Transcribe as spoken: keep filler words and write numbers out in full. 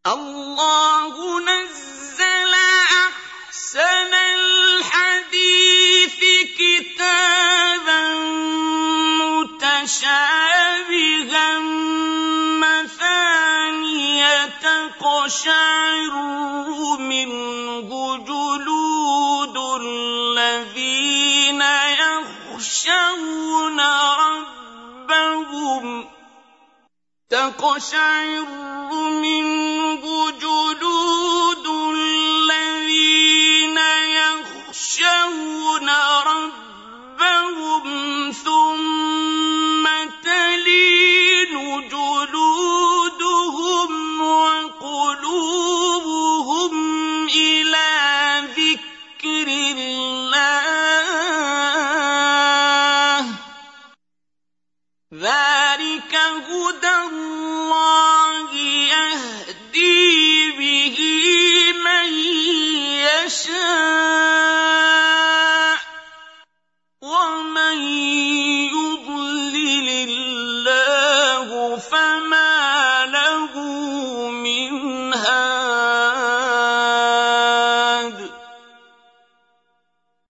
الله نزل أحسن الحديث كتابا متشابها مثانية تقشعر منه جلود الذين يخشون ربهم تقشعر منه جلود الذين يخشون ربهم ثم تلين جلودهم وقلوبهم إلى ذكر الله ذلك هدى الله يهدي به من يشاء ومن يضلل الله فما له من هاد